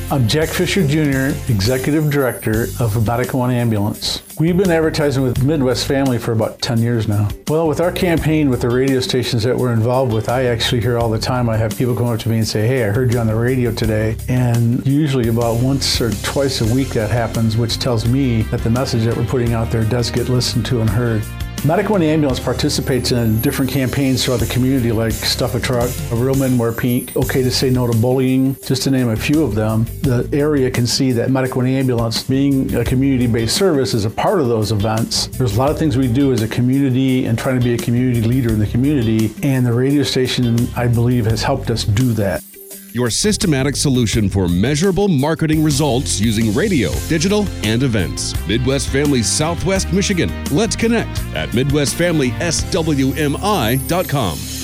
I'm Jack Fisher Jr., Executive Director of Medical One Ambulance. We've been advertising with Midwest Family for about 10 years now. Well, with our campaign with the radio stations that we're involved with, I actually hear all the time, I have people come up to me and say, hey, I heard you on the radio today. And usually about once or twice a week that happens, which tells me that the message that we're putting out there does get listened to and heard. Medical One Ambulance participates in different campaigns throughout the community, like Stuff a Truck, Real Men Wear Pink, Okay to Say No to Bullying, just to name a few of them. The area can see that Medical One Ambulance, being a community-based service, is a part of those events. There's a lot of things we do as a community and trying to be a community leader in the community, and the radio station, I believe, has helped us do that. Your systematic solution for measurable marketing results using radio, digital, and events. Midwest Family Southwest Michigan. Let's connect at MidwestFamilySWMI.com.